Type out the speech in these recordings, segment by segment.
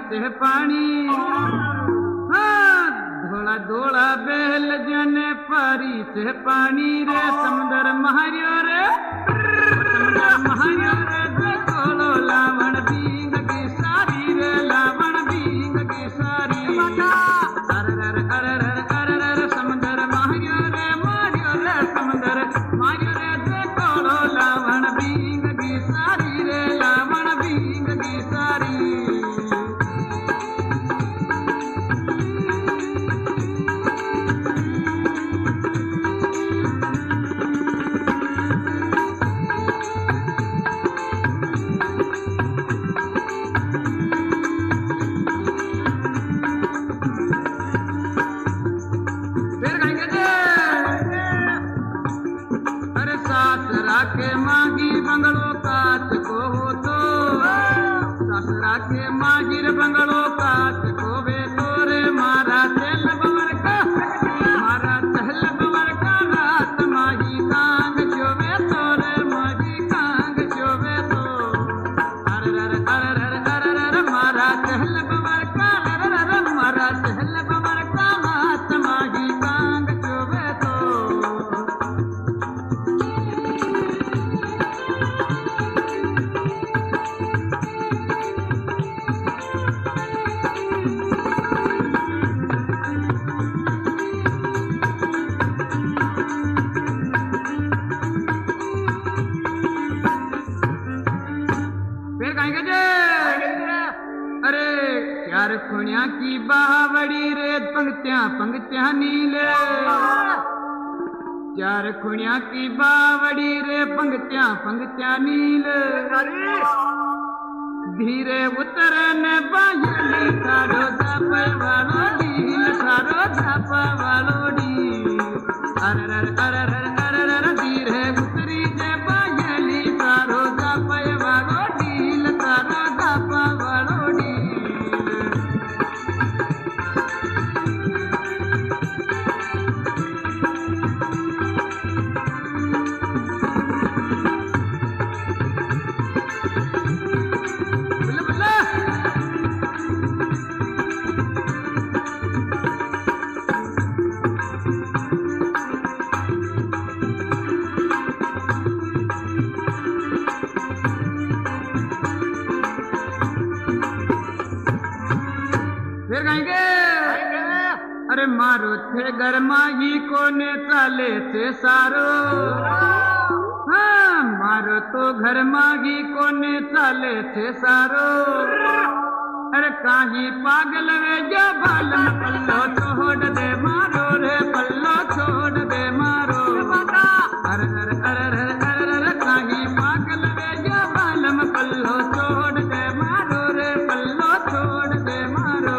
से पानी हाँ धोला धोला बेल जने पारी से पानी रे समुद्र महारियो रे समुद्र महारियो रे देखो लावण बींग की सारी रे लावण बींग की सारी अर समुद्र महारियो रे समुद्र महारियो रे देखो लावण बींग की सारी रे लावण बींग की सारी के मागी बंगलो काच को हो तो ससुरा के मागिर बंगलो काच को वे तोरे मारा चल बवर का रात मागी कांग चोवे तोरे मागी कांग चोवे तो अर मारा चल बवर का मारा चल बवर का रात मागी कांग चोवे तो चार खुणिया की बावड़ी रे पंक्तियां पंक्तियां नीले चार खुणिया की बावड़ी रे पंक्तियां पंक्तियां नीले धीरे उतरने बायली सारो झाप वालो ढील सारो झाप वालो ढील अर धीरे उतरी जे बायली सारो झाप वालो ढील सारो झाप वालो ढील अरे मारो थे गरमाई कोने चाले थे सारो हाँ मारो तो घर मागी कोने चाले थे सारो अरे काही पागल वे जो बालम पल्लो छोड़ दे मारो रे पल्लो छोड़ दे मारो अरे काही पागल वे जो बालम पल्लो छोड़ दे मारो रे पल्लो छोड़ दे मारो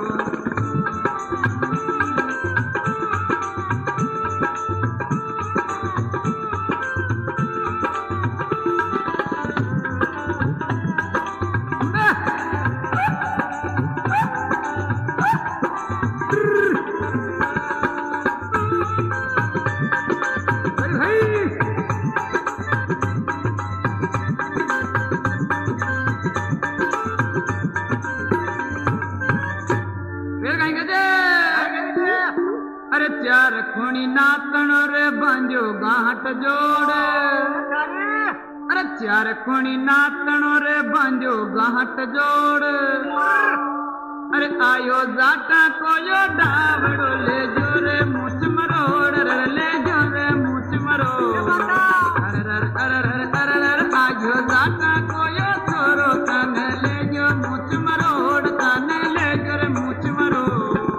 चार खुणी नातण रे बांजो गांठ जोड़े अरे चार खुणी नातण रे बांजो गांठ जोड़ अरे आयो जाटा कोयो डावड़ो ले जो रे मूछ मरोड़ ले जो रे मूछ मरोड़ आयो जाटा कोयो छोरो तने ले जो मूछ मरोड़ तने ले जो रे मूछ मरोड़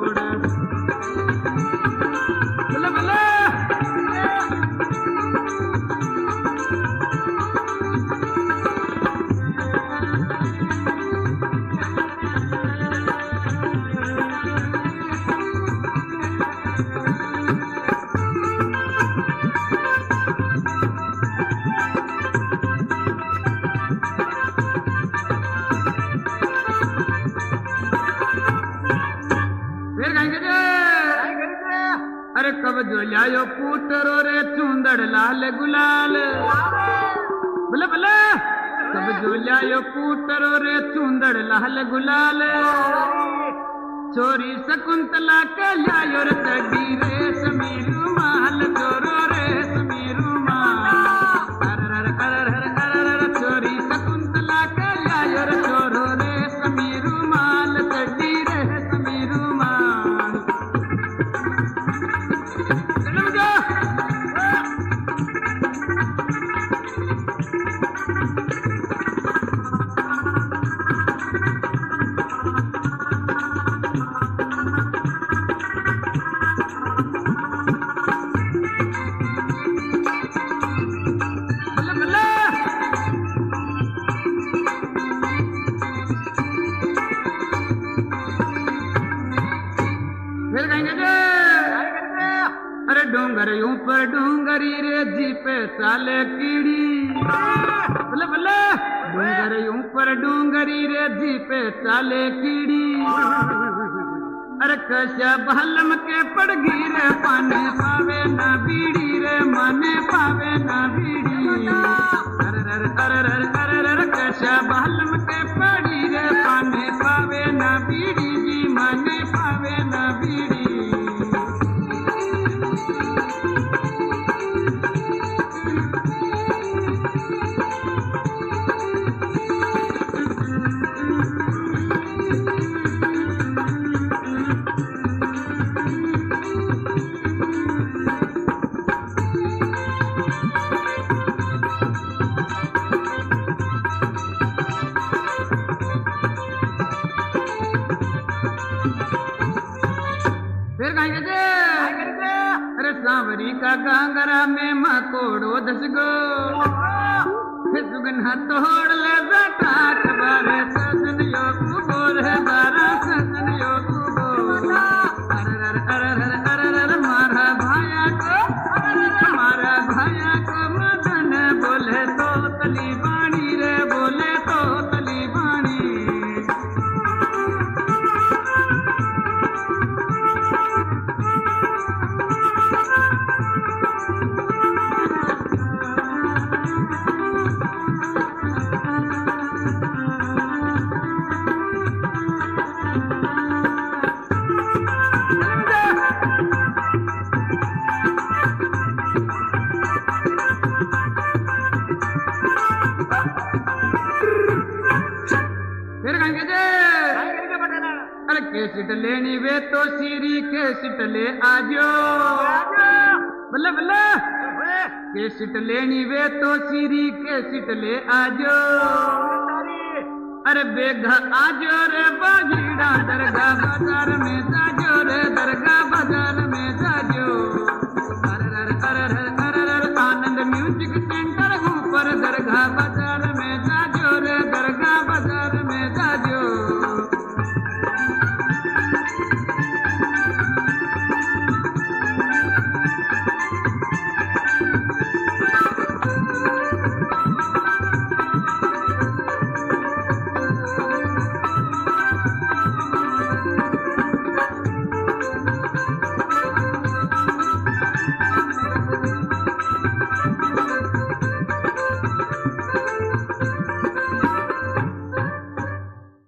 अरे कब जो लायो पुटरो रे चूंदड़ लाल गुलाल भले भले सब जो लायो पूतरो रे चूंदड़ लाल गुलाल छोरी शकुंतला के लायो रे तड़ी रे समीरू माल चोरो रे समीरू माल छोरी शकुंतला के लायो रे चोरो रे समीरू माल तड़ी रे समीरू माल डोंगर ऊपर डोंगरी रे जी पे साले कीड़ी बल्ले बल्ले डोंगर ऊपर डोंगरी रे जी पे साले कीड़ी अरे कशा बहलम के पड़ गई रे पाने पावे ना बीड़ी रे माने पावे ना बीड़ी अरे कशा बहलम के पड़ी रे पाने पावे ना बीड़ी जी माने पावे ना बीड़ी सांवरी का कांगरा में मकोड़ो दस गो सुगना तोड़ ले बेटा बारे सजन योगु बोल है बारा सजन योगु बोल अरे मारा भाया को मदन बोले तो तली बाणी रे बोले तो तली बाणी केसिट लेनी वे तो सीरी केसिट ले आजो बल्ले बल्ले केसिट लेनी वे तो सीरी केसिट ले आजो अरे बेघा आजो रे बाजीड़ा दरगाह बाजार में जाजो